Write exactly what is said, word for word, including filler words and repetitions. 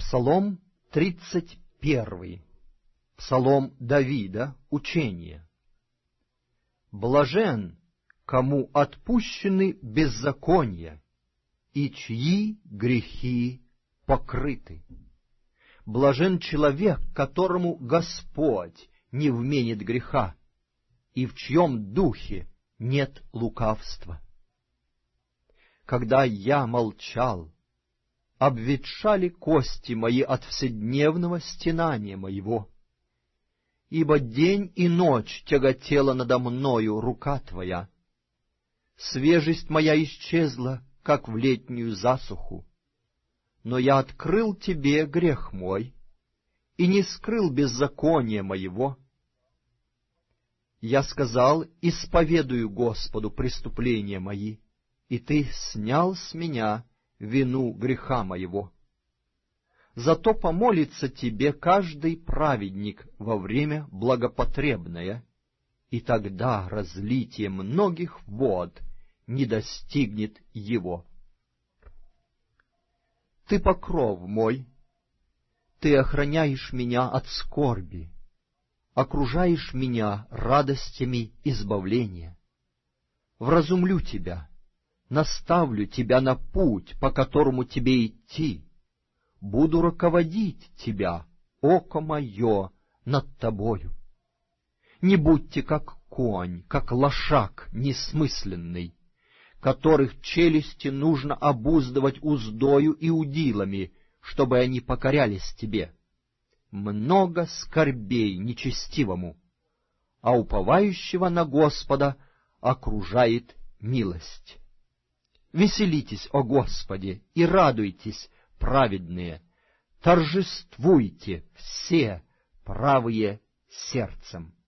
Псалом тридцать первый. Псалом Давида, учение. Блажен, кому отпущены беззакония, и чьи грехи покрыты. Блажен человек, которому Господь не вменит греха, и в чьем духе нет лукавства. Когда я молчал, обветшали кости мои от вседневного стенания моего, ибо день и ночь тяготела надо мною рука Твоя. Свежесть моя исчезла, как в летнюю засуху, но я открыл Тебе грех мой и не скрыл беззакония моего. Я сказал: исповедую Господу преступления мои, и Ты снял с меня вину греха моего. Зато помолится Тебе каждый праведник во время благопотребное, и тогда разлитие многих вод не достигнет его. Ты покров мой, Ты охраняешь меня от скорби, окружаешь меня радостями избавления. Вразумлю Тебя, наставлю Тебя на путь, по которому Тебе идти. Буду руководить Тебя, око мое, над Тобою. Не будьте как конь, как лошак несмысленный, которых челюсти нужно обуздывать уздою и удилами, чтобы они покорялись Тебе. Много скорбей нечестивому, а уповающего на Господа окружает милость. Веселитесь, о Господе, и радуйтесь, праведные, торжествуйте все правые сердцем.